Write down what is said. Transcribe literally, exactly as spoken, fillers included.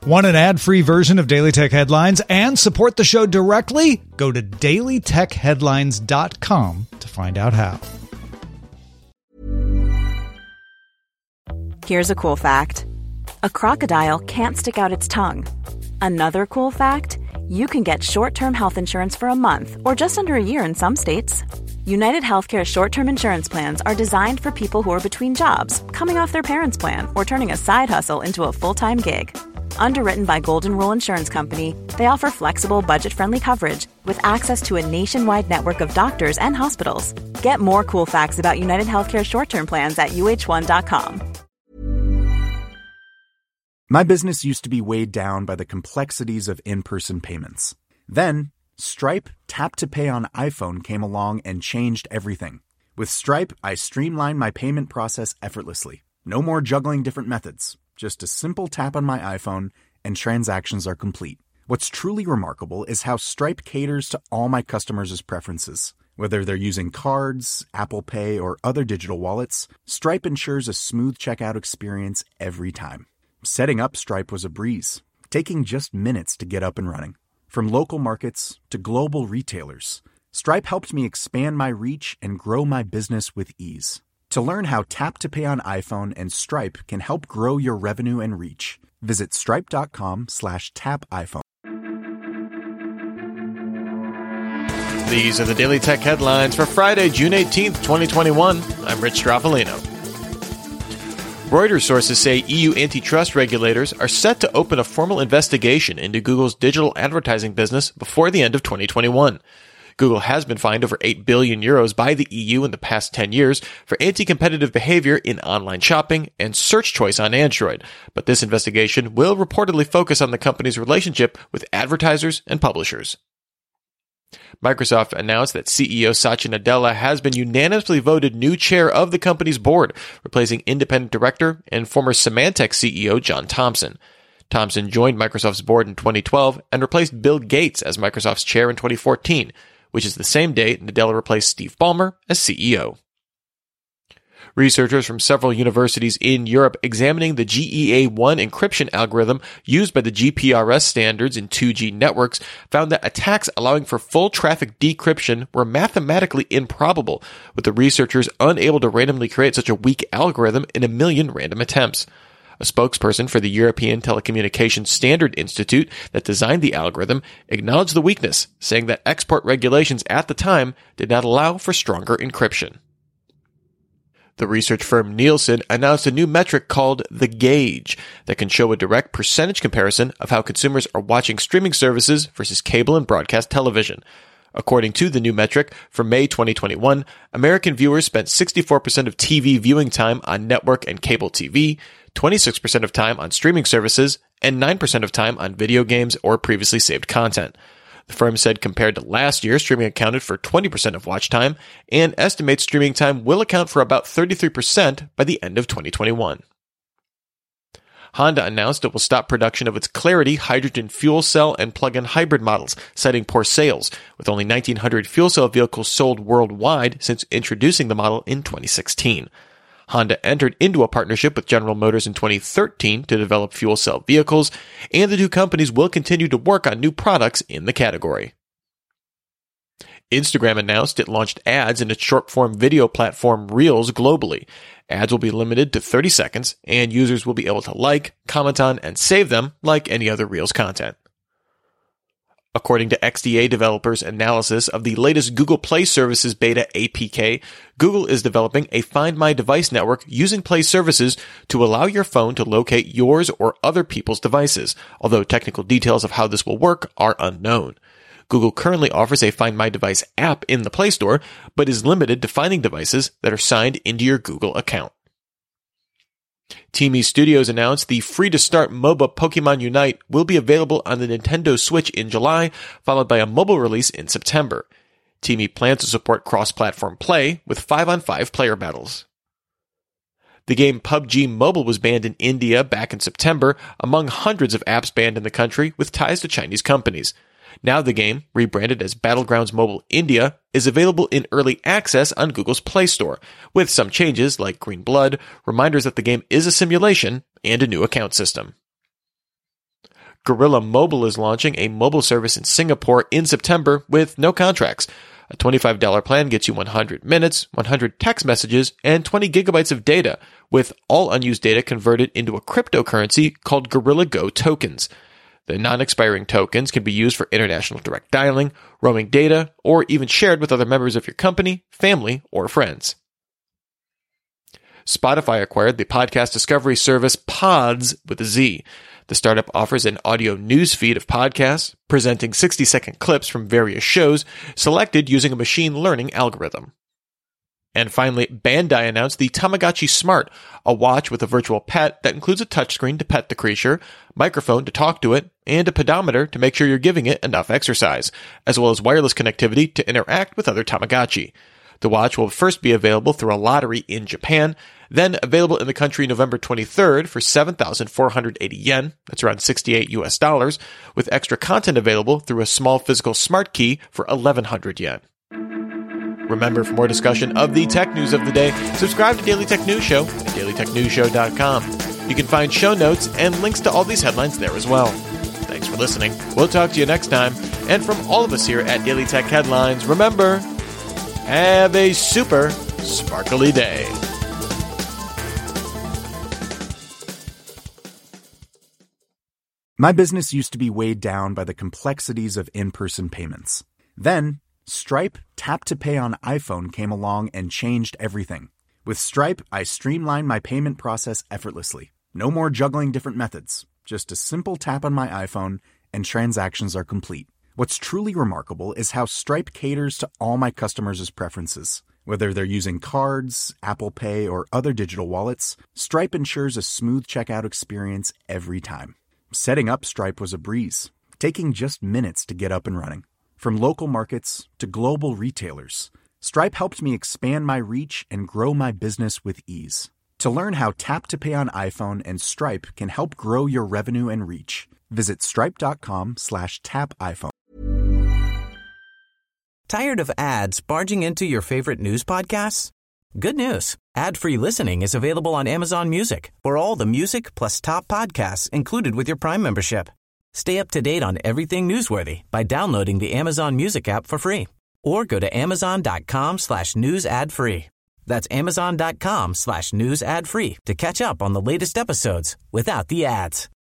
Want an ad-free version of Daily Tech Headlines and support the show directly? Go to daily tech headlines dot com to find out how. Here's a cool fact. A crocodile can't stick out its tongue. Another cool fact, you can get short-term health insurance for a month or just under a year in some states. United Healthcare short-term insurance plans are designed for people who are between jobs, coming off their parents' plan, or turning a side hustle into a full-time gig. Underwritten by Golden Rule Insurance Company, they offer flexible, budget-friendly coverage with access to a nationwide network of doctors and hospitals. Get more cool facts about United Healthcare short-term plans at U H one dot com. My business used to be weighed down by the complexities of in-person payments. Then, Stripe Tap to Pay on iPhone came along and changed everything. With Stripe, I streamlined my payment process effortlessly. No more juggling different methods. Just a simple tap on my iPhone and transactions are complete. What's truly remarkable is how Stripe caters to all my customers' preferences. Whether they're using cards, Apple Pay, or other digital wallets, Stripe ensures a smooth checkout experience every time. Setting up Stripe was a breeze, taking just minutes to get up and running. From local markets to global retailers, Stripe helped me expand my reach and grow my business with ease. To learn how Tap to Pay on iPhone and Stripe can help grow your revenue and reach, visit stripe.com slash tap iPhone. These are the Daily Tech Headlines for Friday, June eighteenth, twenty twenty-one. I'm Rich Straffolino. Reuters sources say E U antitrust regulators are set to open a formal investigation into Google's digital advertising business before the end of twenty twenty-one. Google has been fined over eight billion euros by the E U in the past ten years for anti-competitive behavior in online shopping and search choice on Android, but this investigation will reportedly focus on the company's relationship with advertisers and publishers. Microsoft announced that C E O Satya Nadella has been unanimously voted new chair of the company's board, replacing independent director and former Symantec C E O John Thompson. Thompson joined Microsoft's board in twenty twelve and replaced Bill Gates as Microsoft's chair in twenty fourteen, which is the same date Nadella replaced Steve Ballmer as C E O. Researchers from several universities in Europe examining the G E A one encryption algorithm used by the G P R S standards in two G networks found that attacks allowing for full traffic decryption were mathematically improbable, with the researchers unable to randomly create such a weak algorithm in a million random attempts. A spokesperson for the European Telecommunications Standard Institute that designed the algorithm acknowledged the weakness, saying that export regulations at the time did not allow for stronger encryption. The research firm Nielsen announced a new metric called the Gauge that can show a direct percentage comparison of how consumers are watching streaming services versus cable and broadcast television. According to the new metric, for May twenty twenty-one, American viewers spent sixty-four percent of T V viewing time on network and cable T V, twenty-six percent of time on streaming services, and nine percent of time on video games or previously saved content. The firm said compared to last year, streaming accounted for twenty percent of watch time and estimates streaming time will account for about thirty-three percent by the end of twenty twenty-one. Honda announced it will stop production of its Clarity hydrogen fuel cell and plug-in hybrid models, citing poor sales, with only nineteen hundred fuel cell vehicles sold worldwide since introducing the model in twenty sixteen. Honda entered into a partnership with General Motors in twenty thirteen to develop fuel cell vehicles, and the two companies will continue to work on new products in the category. Instagram announced it launched ads in its short-form video platform Reels globally. Ads will be limited to thirty seconds, and users will be able to like, comment on, and save them like any other Reels content. According to X D A developers' analysis of the latest Google Play Services beta A P K, Google is developing a Find My Device network using Play Services to allow your phone to locate yours or other people's devices, although technical details of how this will work are unknown. Google currently offers a Find My Device app in the Play Store, but is limited to finding devices that are signed into your Google account. Timi Studios announced the free-to-start MOBA Pokemon Unite will be available on the Nintendo Switch in July, followed by a mobile release in September. Timi plans to support cross-platform play with five on five player battles. The game P U B G Mobile was banned in India back in September, among hundreds of apps banned in the country with ties to Chinese companies. Now the game, rebranded as Battlegrounds Mobile India, is available in early access on Google's Play Store, with some changes like green blood, reminders that the game is a simulation, and a new account system. Gorilla Mobile is launching a mobile service in Singapore in September with no contracts. A twenty-five dollars plan gets you one hundred minutes, one hundred text messages, and twenty gigabytes of data, with all unused data converted into a cryptocurrency called Gorilla Go tokens. The non-expiring tokens can be used for international direct dialing, roaming data, or even shared with other members of your company, family, or friends. Spotify acquired the podcast discovery service Pods with a Z. The startup offers an audio news feed of podcasts, presenting sixty-second clips from various shows, selected using a machine learning algorithm. And finally, Bandai announced the Tamagotchi Smart, a watch with a virtual pet that includes a touchscreen to pet the creature, microphone to talk to it, and a pedometer to make sure you're giving it enough exercise, as well as wireless connectivity to interact with other Tamagotchi. The watch will first be available through a lottery in Japan, then available in the country November twenty-third for seven thousand four hundred eighty yen, that's around sixty-eight U S dollars, with extra content available through a small physical smart key for eleven hundred yen. Remember, for more discussion of the tech news of the day, subscribe to Daily Tech News Show at daily tech news show dot com. You can find show notes and links to all these headlines there as well. Thanks for listening. We'll talk to you next time. And from all of us here at Daily Tech Headlines, remember, have a super sparkly day. My business used to be weighed down by the complexities of in-person payments. Then, Stripe Tap to Pay on iPhone came along and changed everything. With Stripe, I streamlined my payment process effortlessly. No more juggling different methods. Just a simple tap on my iPhone and transactions are complete. What's truly remarkable is how Stripe caters to all my customers' preferences. Whether they're using cards, Apple Pay, or other digital wallets, Stripe ensures a smooth checkout experience every time. Setting up Stripe was a breeze, taking just minutes to get up and running. From local markets to global retailers, Stripe helped me expand my reach and grow my business with ease. To learn how Tap to Pay on iPhone and Stripe can help grow your revenue and reach, visit stripe.com slash tap iPhone. Tired of ads barging into your favorite news podcasts? Good news. Ad-free listening is available on Amazon Music for all the music plus top podcasts included with your Prime membership. Stay up to date on everything newsworthy by downloading the Amazon Music app for free or go to amazon.com slash news ad free. That's amazon.com slash news ad free to catch up on the latest episodes without the ads.